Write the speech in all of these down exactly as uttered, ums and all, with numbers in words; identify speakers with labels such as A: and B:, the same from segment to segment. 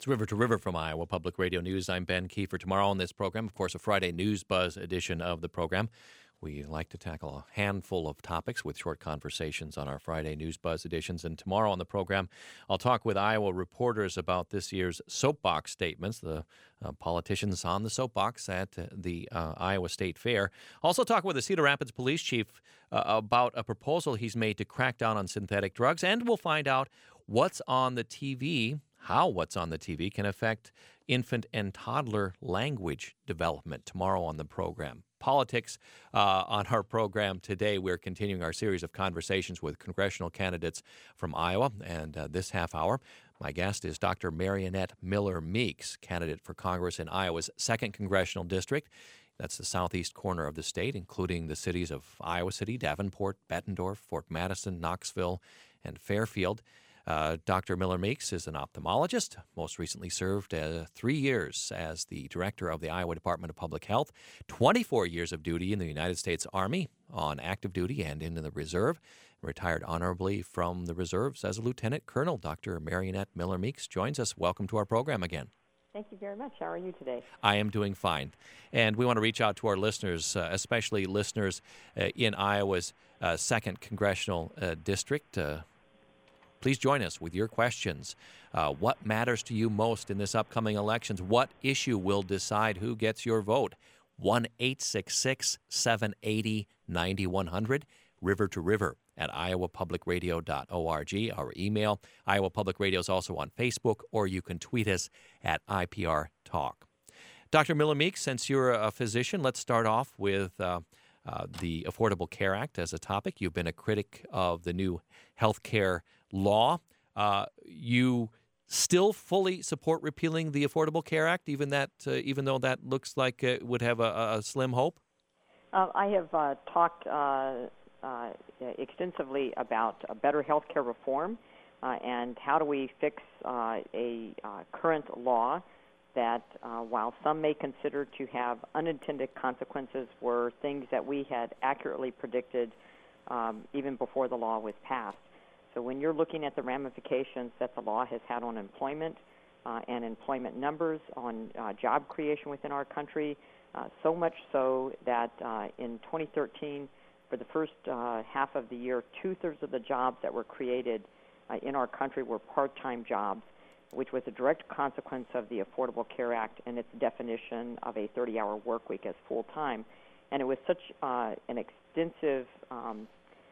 A: It's River to River from Iowa Public Radio News. I'm Ben Kiefer. Tomorrow on this program, of course, a Friday News Buzz edition of the program. We like to tackle a handful of topics with short conversations on our Friday News Buzz editions. And tomorrow on the program, I'll talk with Iowa reporters about this year's soapbox statements, the uh, politicians on the soapbox at uh, the uh, Iowa State Fair. Also talk with the Cedar Rapids police chief uh, about a proposal he's made to crack down on synthetic drugs. And we'll find out what's on the T V, how what's on the T V can affect infant and toddler language development tomorrow on the program. Politics uh, on our program today. We're continuing our series of conversations with congressional candidates from Iowa. And uh, this half hour, my guest is Doctor Mariannette Miller Meeks, candidate for Congress in Iowa's second Congressional District. That's the southeast corner of the state, including the cities of Iowa City, Davenport, Bettendorf, Fort Madison, Knoxville, and Fairfield. Uh, Doctor Miller Meeks is an ophthalmologist, most recently served uh, three years as the director of the Iowa Department of Public Health, twenty-four years of duty in the United States Army on active duty and in the reserve, retired honorably from the reserves as a lieutenant colonel. Doctor Mariannette Miller Meeks joins us. Welcome to our program again.
B: Thank you very much. How are you today?
A: I am doing fine. And we want to reach out to our listeners, uh, especially listeners uh, in Iowa's uh, second Congressional uh, District. Uh, Please join us with your questions. Uh, what matters to you most in this upcoming elections? What issue will decide who gets your vote? one eight six six, seven eight zero, nine one zero zero, river to river at iowa public radio dot org. Our email, Iowa Public Radio, is also on Facebook, or you can tweet us at I P R Talk. Doctor Miller Meeks, since you're a physician, let's start off with uh, uh, the Affordable Care Act as a topic. You've been a critic of the new health care law. Uh, you still fully support repealing the Affordable Care Act, even that, uh, even though that looks like it would have a, a slim hope?
B: Uh, I have uh, talked uh, uh, extensively about uh, better health care reform uh, and how do we fix uh, a uh, current law that, uh, while some may consider to have unintended consequences, were things that we had accurately predicted um, even before the law was passed. So when you're looking at the ramifications that the law has had on employment uh, and employment numbers, on uh, job creation within our country, uh, so much so that uh, in twenty thirteen, for the first uh, half of the year, two-thirds of the jobs that were created uh, in our country were part-time jobs, which was a direct consequence of the Affordable Care Act and its definition of a thirty-hour work week as full-time. And it was such uh, an extensive um,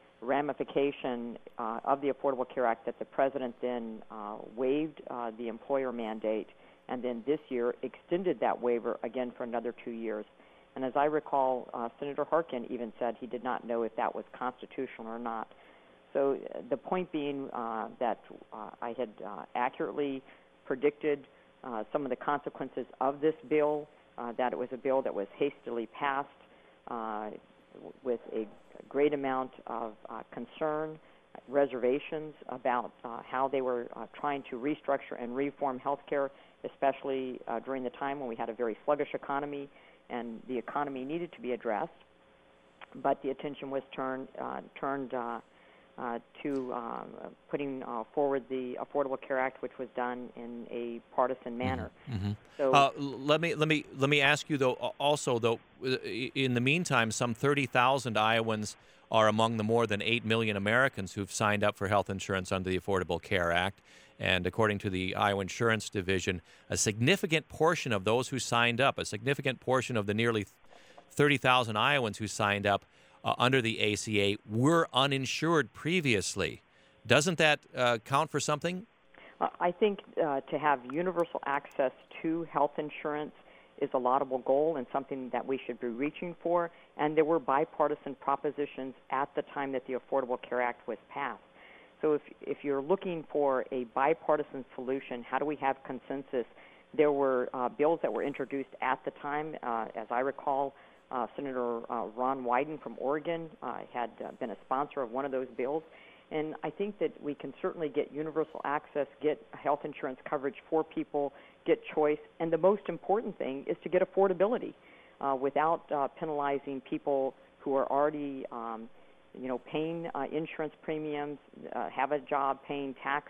B: ramification uh, of the Affordable Care Act that the president then uh, waived uh, the employer mandate, and then this year extended that waiver again for another two years. And as I recall, uh, Senator Harkin even said he did not know if that was constitutional or not. So uh, the point being uh, that uh, I had uh, accurately predicted uh, some of the consequences of this bill, uh, that it was a bill that was hastily passed uh, with a great amount of uh, concern, reservations about uh, how they were uh, trying to restructure and reform healthcare, especially uh, during the time when we had a very sluggish economy and the economy needed to be addressed. But the attention was turned uh, turned uh, uh, to uh, putting uh, forward the Affordable Care Act, which was done in a partisan manner.
A: Mm-hmm.
B: So
A: uh, let me let me let me ask you though. Also, though, in the meantime, some thirty thousand Iowans are among the more than eight million Americans who've signed up for health insurance under the Affordable Care Act. And according to the Iowa Insurance Division, a significant portion of those who signed up, a significant portion of the nearly thirty thousand Iowans who signed up uh, under the A C A were uninsured previously. Doesn't that uh, count for something?
B: Uh, I think uh, to have universal access to health insurance is a laudable goal and something that we should be reaching for. And there were bipartisan propositions at the time that the Affordable Care Act was passed. So if if you're looking for a bipartisan solution, how do we have consensus? There were uh, bills that were introduced at the time. Uh, as I recall, uh, Senator uh, Ron Wyden from Oregon uh, had uh, been a sponsor of one of those bills. And I think that we can certainly get universal access, get health insurance coverage for people, get choice. And the most important thing is to get affordability uh, without uh, penalizing people who are already um, you know, paying uh, insurance premiums, uh, have a job, paying taxes.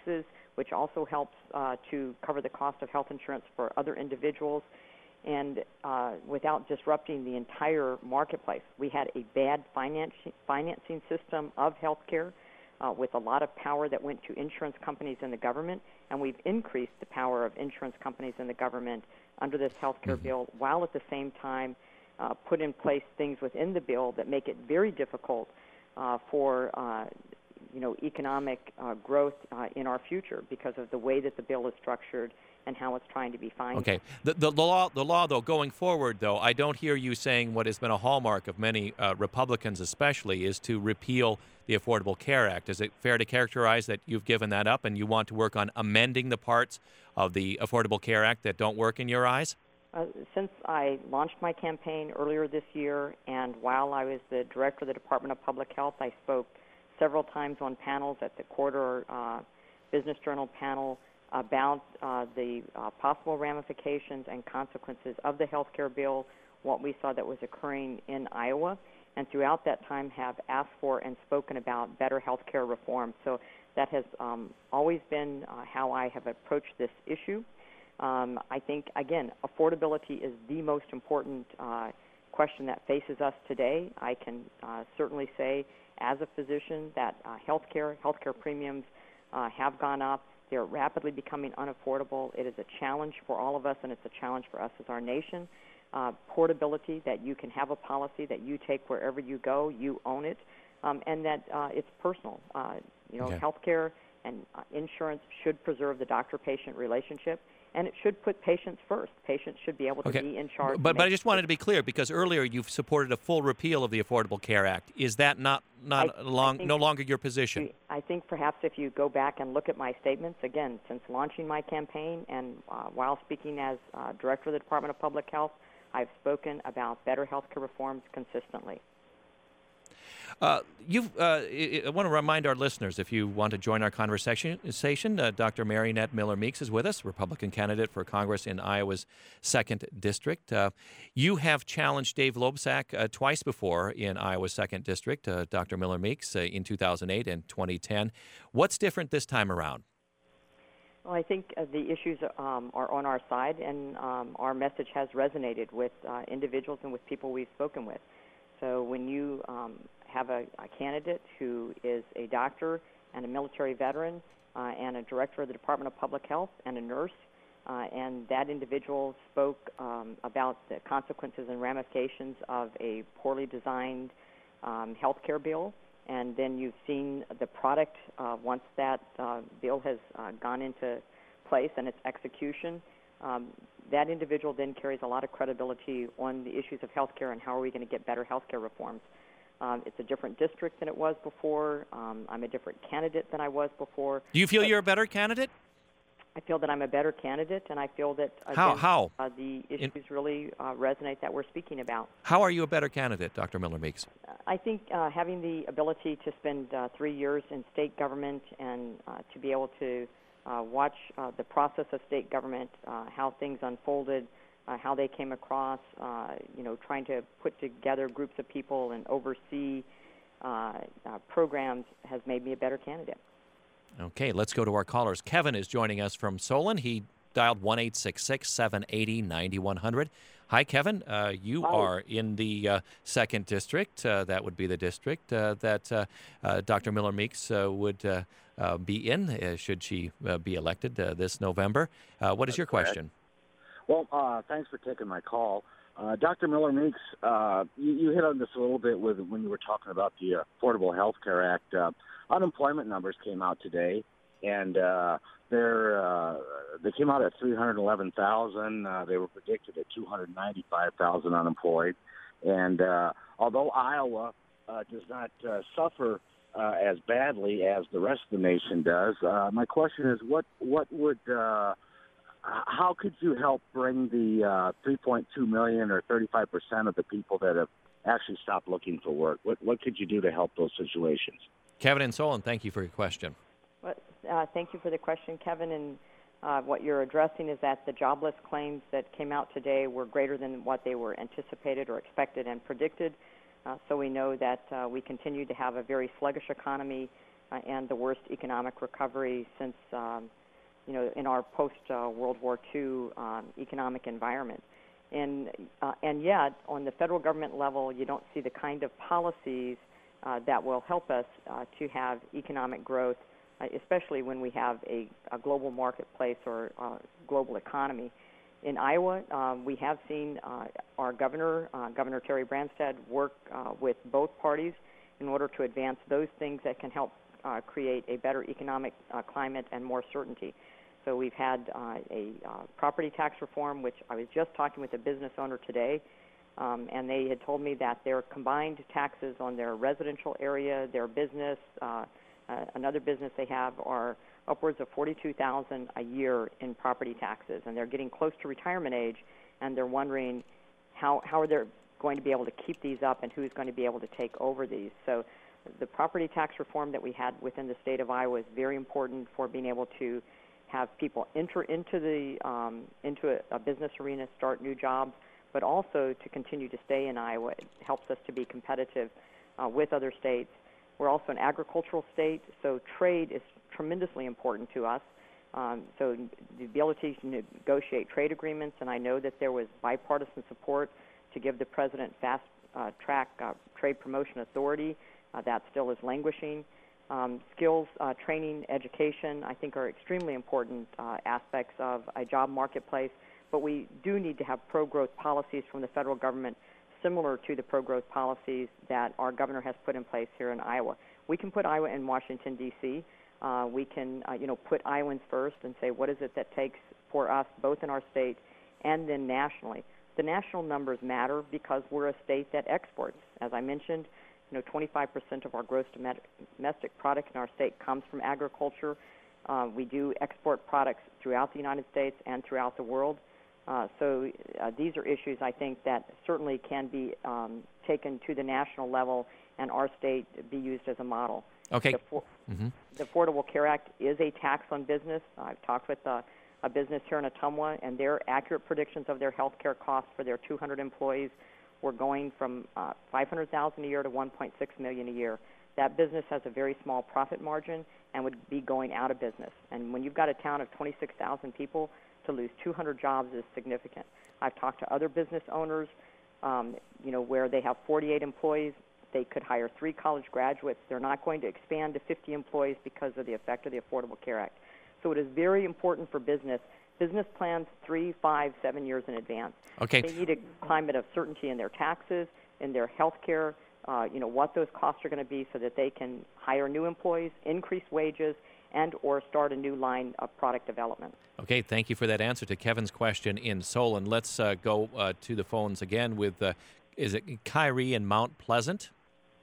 B: which also helps uh, to cover the cost of health insurance for other individuals, and uh, without disrupting the entire marketplace. We had a bad finance, financing system of health care uh, with a lot of power that went to insurance companies and the government, and we've increased the power of insurance companies and the government under this health care mm-hmm. bill, while at the same time uh, put in place things within the bill that make it very difficult uh, for uh, you know, economic uh, growth uh, in our future because of the way that the bill is structured and how it's trying to be financed.
A: Okay. The, the, the, law, the law, though, going forward, though, I don't hear you saying what has been a hallmark of many uh, Republicans especially is to repeal the Affordable Care Act. Is it fair to characterize that you've given that up and you want to work on amending the parts of the Affordable Care Act that don't work in your eyes?
B: Uh, since I launched my campaign earlier this year, and while I was the director of the Department of Public Health, I spoke several times on panels at the Quarter uh, Business Journal panel about uh, the uh, possible ramifications and consequences of the health care bill, what we saw that was occurring in Iowa, and throughout that time have asked for and spoken about better health care reform. So that has um, always been uh, how I have approached this issue. Um, I think, again, affordability is the most important uh, question that faces us today. I can uh, certainly say as a physician that uh, health care, health care premiums uh, have gone up. They're rapidly becoming unaffordable. It is a challenge for all of us, and it's a challenge for us as our nation. Uh, portability, that you can have a policy that you take wherever you go, you own it, um, and that uh, it's personal. Uh, you know,
A: okay.
B: healthcare and uh, insurance should preserve the doctor-patient relationship, and it should put patients first. Patients should be able to
A: okay.
B: be in charge.
A: But, but I just wanted to be clear, because earlier you've supported a full repeal of the Affordable Care Act. Is that not, not
B: I,
A: long,
B: I
A: no longer your position?
B: I think perhaps if you go back and look at my statements, again, since launching my campaign and uh, while speaking as uh, director of the Department of Public Health, I've spoken about better health care reforms consistently.
A: Uh, you've, uh, I, I want to remind our listeners, if you want to join our conversation, uh, Doctor Mariannette Miller Meeks is with us, Republican candidate for Congress in Iowa's second District. Uh, you have challenged Dave Loebsack uh, twice before in Iowa's second District, uh, Doctor Miller Meeks, uh, in two thousand eight and twenty ten. What's different this time around?
B: Well, I think uh, the issues um, are on our side, and um, our message has resonated with uh, individuals and with people we've spoken with. So when you um, have a, a candidate who is a doctor and a military veteran uh, and a director of the Department of Public Health and a nurse, uh, and that individual spoke um, about the consequences and ramifications of a poorly designed um, health care bill, and then you've seen the product uh, once that uh, bill has uh, gone into place and its execution. Um, that individual then carries a lot of credibility on the issues of health care and how are we going to get better health care reforms. Um, it's a different district than it was before. Um, I'm a different candidate than I was before.
A: Do you feel you're a better candidate?
B: I feel that I'm a better candidate, and I feel that again,
A: how how
B: uh, the issues In, really uh, resonate that we're speaking about.
A: How are you a better candidate, Doctor Miller Meeks?
B: I think uh, having the ability to spend uh, three years in state government and uh, to be able to uh, watch uh, the process of state government, uh, how things unfolded, uh, how they came across, uh, you know, trying to put together groups of people and oversee uh, uh, programs has made me a better candidate.
A: Okay, let's go to our callers. Kevin is joining us from Solon. He dialed one eight six six, seven eight zero, nine one zero zero. Hi, Kevin. Uh, you
C: Hi.
A: are in the uh, second district. Uh, that would be the district uh, that uh, uh, Doctor Miller Meeks uh, would uh, uh, be in uh, should she uh, be elected uh, this November. Uh, what is
C: That's
A: your
C: correct.
A: question?
C: Well, uh, thanks for taking my call. Uh, Doctor Miller Meeks, uh, you, you hit on this a little bit with when you were talking about the Affordable Health Care Act. Uh, unemployment numbers came out today, and uh, they're, uh, they came out at three hundred eleven thousand. Uh, they were predicted at two hundred ninety-five thousand unemployed. And uh, although Iowa uh, does not uh, suffer uh, as badly as the rest of the nation does, uh, my question is, what what would uh, how could you help bring the uh, three point two million or thirty-five percent of the people that have actually stopped looking for work? What what could you do to help those situations?
A: Kevin in Solon, thank you for your question.
B: Well, uh, thank you for the question, Kevin. And uh, what you're addressing is that the jobless claims that came out today were greater than what they were anticipated or expected and predicted. Uh, so we know that uh, we continue to have a very sluggish economy uh, and the worst economic recovery since um, you know, in our post-World uh, War Two um, economic environment. And, uh, and yet, on the federal government level, you don't see the kind of policies uh, that will help us uh, to have economic growth, uh, especially when we have a, a global marketplace or uh, global economy. In Iowa, um, we have seen uh, our governor, uh, Governor Terry Branstad, work uh, with both parties in order to advance those things that can help uh, create a better economic uh, climate and more certainty. So we've had uh, a uh, property tax reform, which I was just talking with a business owner today, um, and they had told me that their combined taxes on their residential area, their business, uh, uh, another business they have, are upwards of forty-two thousand dollars a year in property taxes, and they're getting close to retirement age, and they're wondering how how are they going to be able to keep these up, and who's going to be able to take over these. So the property tax reform that we had within the state of Iowa is very important for being able to have people enter into the um, into a, a business arena, start new jobs, but also to continue to stay in Iowa. It helps us to be competitive uh, with other states. We're also an agricultural state, so trade is tremendously important to us. Um, so the ability to negotiate trade agreements, and I know that there was bipartisan support to give the president fast-track uh, uh, trade promotion authority. Uh, that still is languishing. Um, skills, uh, training, education, I think, are extremely important uh, aspects of a job marketplace, but we do need to have pro-growth policies from the federal government similar to the pro-growth policies that our governor has put in place here in Iowa. We can put Iowa in Washington, D C Uh, we can, uh, you know, put Iowans first and say, what is it that takes for us, both in our state and then nationally? The national numbers matter because we're a state that exports. As I mentioned, you know, twenty-five percent of our gross domestic product in our state comes from agriculture. Uh, we do export products throughout the United States and throughout the world. Uh, so uh, these are issues, I think, that certainly can be um, taken to the national level and our state be used as a model.
A: Okay.
B: The, for-
A: mm-hmm.
B: the Affordable Care Act is a tax on business. I've talked with uh, a business here in Ottumwa, and their accurate predictions of their health care costs for their two hundred employees were going from uh, five hundred thousand dollars a year to one point six million dollars a year. That business has a very small profit margin and would be going out of business. And when you've got a town of twenty-six thousand people, to lose two hundred jobs is significant. I've talked to other business owners, um, you know, where they have forty-eight employees. They could hire three college graduates. They're not going to expand to fifty employees because of the effect of the Affordable Care Act. So it is very important for business. Business plans three, five, seven years in advance.
A: Okay.
B: They need a climate of certainty in their taxes, in their health care, uh, you know, what those costs are going to be so that they can hire new employees, increase wages, and or start a new line of product development.
A: Okay, thank you for that answer to Kevin's question in Solon. Let's uh, go uh, to the phones again with, uh, is it Kyrie in Mount Pleasant?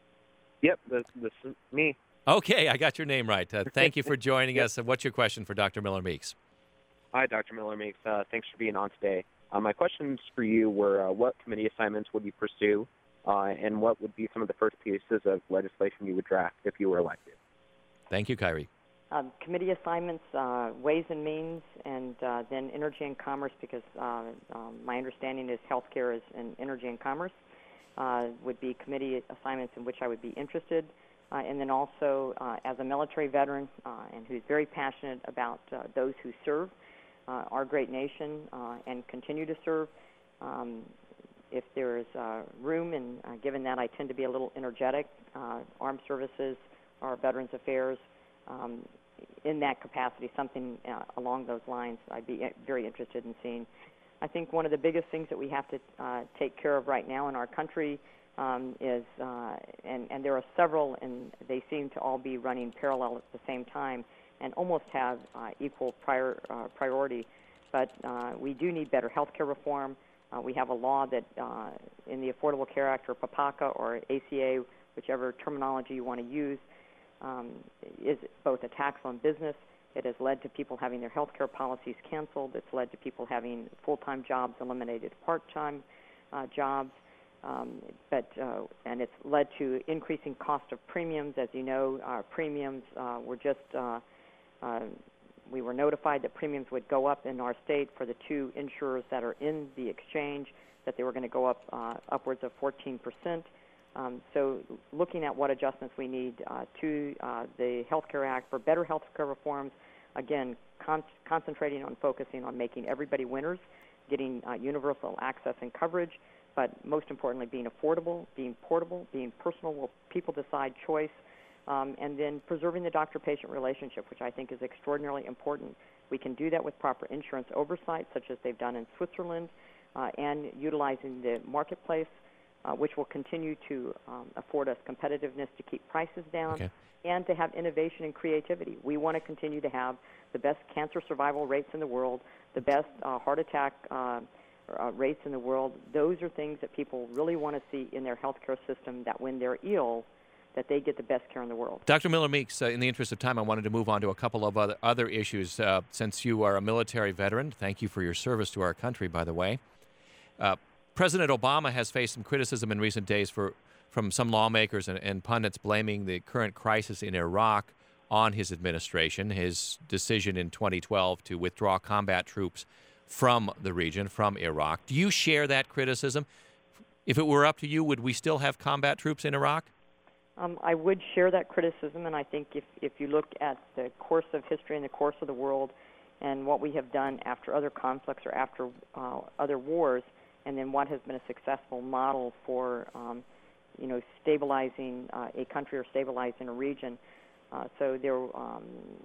D: Yep, this, this is me.
A: Okay, I got your name right. Uh, thank you for joining yep. us. Uh, what's your question for Doctor Miller Meeks?
D: Hi, Doctor Miller Meeks. Uh, thanks for being on today. Uh, my questions for you were uh, what committee assignments would you pursue, uh, and what would be some of the first pieces of legislation you would draft if you were elected?
A: Thank you, Kyrie.
B: Um, committee assignments, uh, Ways and Means, and uh, then Energy and Commerce, because uh, um, my understanding is healthcare is in Energy and Commerce, uh, would be committee assignments in which I would be interested. Uh, and then also, uh, as a military veteran uh, and who's very passionate about uh, those who serve uh, our great nation uh, and continue to serve, um, if there is uh, room, and uh, given that I tend to be a little energetic, uh, Armed Services or Veterans Affairs, um, in that capacity, something uh, along those lines, I'd be very interested in seeing. I think one of the biggest things that we have to uh, take care of right now in our country um, is, uh, and, and there are several, and they seem to all be running parallel at the same time and almost have uh, equal prior, uh, priority, but uh, we do need better health care reform. Uh, we have a law that uh, in the Affordable Care Act or PAPACA or A C A, whichever terminology you want to use, Um, is both a tax on business. It has led to people having their health care policies canceled. It's led to people having full-time jobs eliminated, part-time uh, jobs. Um, but uh, and it's led to increasing cost of premiums. As you know, our premiums uh, were just, uh, uh, we were notified that premiums would go up in our state for the two insurers that are in the exchange, that they were going to go up uh, upwards of fourteen percent. Um, so looking at what adjustments we need uh, to uh, the Health Care Act for better health care reforms, again, con- concentrating on focusing on making everybody winners, getting uh, universal access and coverage, but most importantly, being affordable, being portable, being personal, will people decide choice, um, and then preserving the doctor-patient relationship, which I think is extraordinarily important. We can do that with proper insurance oversight, such as they've done in Switzerland, uh, and utilizing the marketplace, uh, which will continue to um, afford us competitiveness to keep prices down,
A: Okay.
B: and to have innovation and creativity. We want to continue to have the best cancer survival rates in the world, the best uh, heart attack uh, uh, rates in the world. Those are things that people really want to see in their healthcare system, that when they're ill, that they get the best care in the world.
A: Doctor Miller Meeks, uh, in the interest of time, I wanted to move on to a couple of other, other issues. Uh, since you are a military veteran, thank you for your service to our country, by the way. Uh, President Obama has faced some criticism in recent days for, from some lawmakers and, and pundits blaming the current crisis in Iraq on his administration, his decision in twenty twelve to withdraw combat troops from the region, from Iraq. Do you share that criticism? If it were up to you, would we still have combat troops in Iraq?
B: Um, I would share that criticism, and I think if, if you look at the course of history and the course of the world and what we have done after other conflicts or after uh, other wars, and then what has been a successful model for, um, you know, stabilizing uh, a country or stabilizing a region. Uh, so there, um,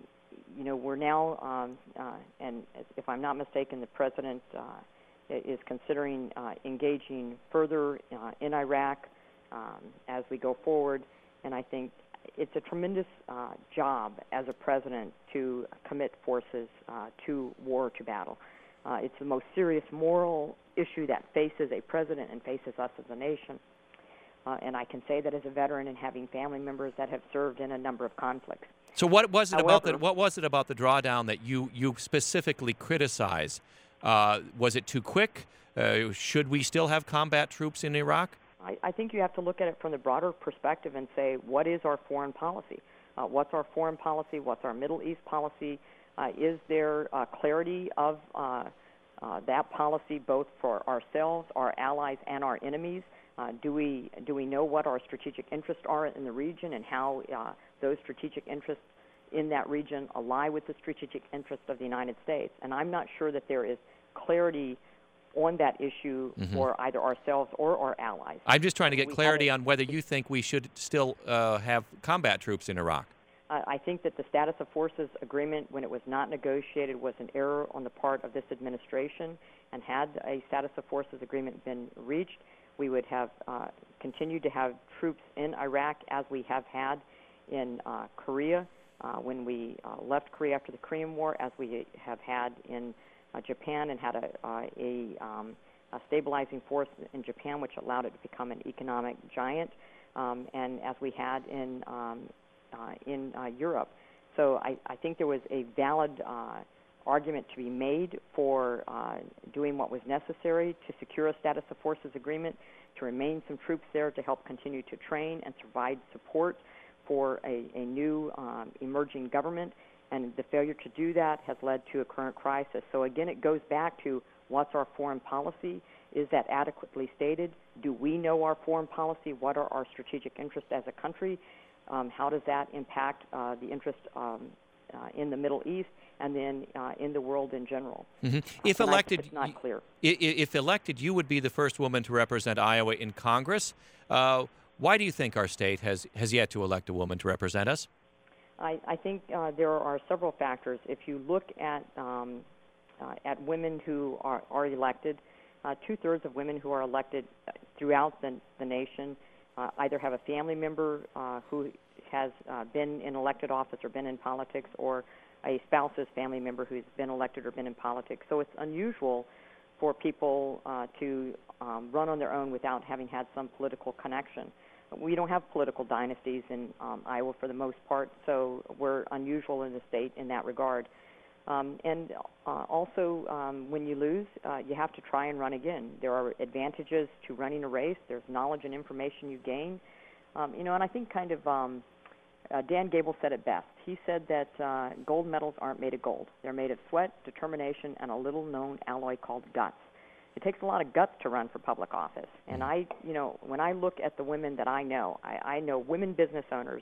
B: you know, we're now, um, uh, and if I'm not mistaken, the president uh, is considering uh, engaging further uh, in Iraq um, as we go forward. And I think it's a tremendous uh, job as a president to commit forces uh, to war, to battle. Uh, it's the most serious moral issue that faces a president and faces us as a nation. Uh, and I can say that as a veteran and having family members that have served in a number of conflicts.
A: So what was it
B: However,
A: about the what was it about the drawdown that you you specifically criticize? Uh, was it too quick? Uh, should we still have combat troops in Iraq?
B: I, I think you have to look at it from the broader perspective and say, what is our foreign policy? Uh, what's our foreign policy? What's our Middle East policy? Uh, is there uh, clarity of uh, uh, that policy both for ourselves, our allies, and our enemies? Uh, do we do we know what our strategic interests are in the region and how uh, those strategic interests in that region ally with the strategic interests of the United States? And I'm not sure that there is clarity on that issue mm-hmm. for either ourselves or our allies.
A: I'm just trying to get
B: we
A: clarity
B: a,
A: on whether you think we should still uh, have combat troops in Iraq.
B: Uh, I think that the Status of Forces agreement, when it was not negotiated, was an error on the part of this administration. And had a Status of Forces agreement been reached, we would have uh, continued to have troops in Iraq as we have had in uh, Korea, uh, when we uh, left Korea after the Korean War, as we have had in Uh, Japan, and had a, uh, a, um, a stabilizing force in Japan, which allowed it to become an economic giant, um, and as we had in um, uh, in uh, Europe. So I, I think there was a valid uh, argument to be made for uh, doing what was necessary to secure a Status of Forces agreement, to remain some troops there to help continue to train and provide support for a, a new um, emerging government. And the failure to do that has led to a current crisis. So again, it goes back to what's our foreign policy? Is that adequately stated? Do we know our foreign policy? What are our strategic interests as a country? Um, how does that impact uh, the interest um, uh, in the Middle East and then uh, in the world in general?
A: Mm-hmm. If
B: uh,
A: elected,
B: it's not clear.
A: If elected, you would be the first woman to represent Iowa in Congress. Uh, why do you think our state has, has yet to elect a woman to represent us?
B: I, I think uh, there are several factors. If you look at um, uh, at women who are, are elected, uh, two-thirds of women who are elected throughout the, the nation uh, either have a family member uh, who has uh, been in elected office or been in politics, or a spouse's family member who's been elected or been in politics. So it's unusual for people uh, to um, run on their own without having had some political connection. We don't have political dynasties in um, Iowa for the most part, so we're unusual in the state in that regard. Um, and uh, also, um, when you lose, uh, you have to try and run again. There are advantages to running a race. There's knowledge and information you gain. Um, you know, and I think kind of um, uh, Dan Gable said it best. He said that uh, gold medals aren't made of gold. They're made of sweat, determination, and a little-known alloy called guts. It takes a lot of guts to run for public office. And I, you know, when I look at the women that I know, I, I know women business owners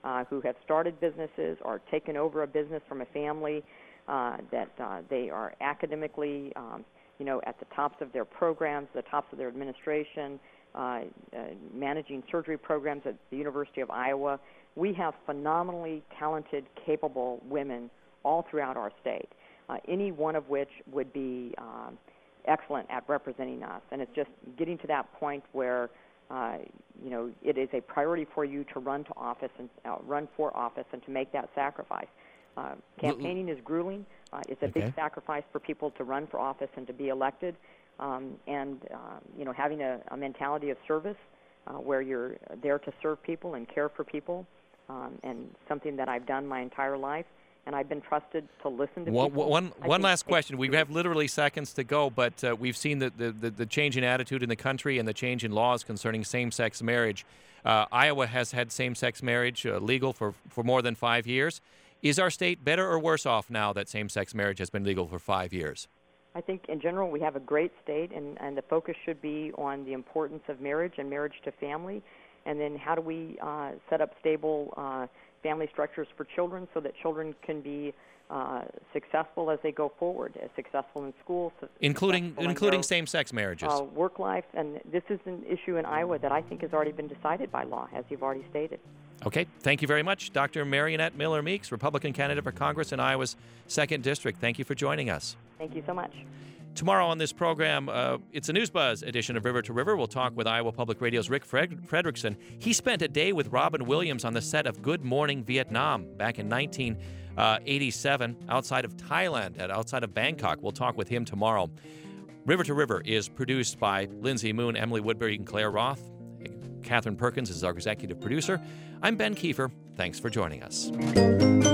B: uh, who have started businesses or taken over a business from a family, uh, that uh, they are academically, um, you know, at the tops of their programs, the tops of their administration, uh, uh, managing surgery programs at the University of Iowa. We have phenomenally talented, capable women all throughout our state, uh, any one of which would be um, excellent at representing us. And it's just getting to that point where, uh, you know, it is a priority for you to run to office and uh, run for office and to make that sacrifice. Uh, campaigning is grueling. Uh, it's a
A: okay.
B: big sacrifice for people to run for office and to be elected. Um, and, uh, you know, having a, a mentality of service uh, where you're there to serve people and care for people, um, and something that I've done my entire life. And I've been trusted to listen to
A: one,
B: people.
A: One, one
B: think,
A: last question. We have literally seconds to go, but uh, we've seen the, the, the, the change in attitude in the country and the change in laws concerning same-sex marriage. Uh, Iowa has had same-sex marriage uh, legal for, for more than five years. Is our state better or worse off now that same-sex marriage has been legal for five years?
B: I think in general we have a great state, and, and the focus should be on the importance of marriage and marriage to family, and then how do we uh, set up stable uh, family structures for children so that children can be uh, successful as they go forward, as successful in school, su-
A: including
B: in
A: including
B: their,
A: same-sex marriages.
B: Uh, work life, and this is an issue in Iowa that I think has already been decided by law, as you've already stated.
A: Okay, thank you very much, Doctor Marionette Miller Meeks, Republican candidate for Congress in Iowa's second District. Thank you for joining us.
B: Thank you so much.
A: Tomorrow on this program, uh, it's a News Buzz edition of River to River. We'll talk with Iowa Public Radio's Rick Fred- Frederickson. He spent a day with Robin Williams on the set of Good Morning Vietnam back in nineteen eighty-seven outside of Thailand, at outside of Bangkok. We'll talk with him tomorrow. River to River is produced by Lindsay Moon, Emily Woodbury, and Claire Roth. Catherine Perkins is our executive producer. I'm Ben Kiefer. Thanks for joining us.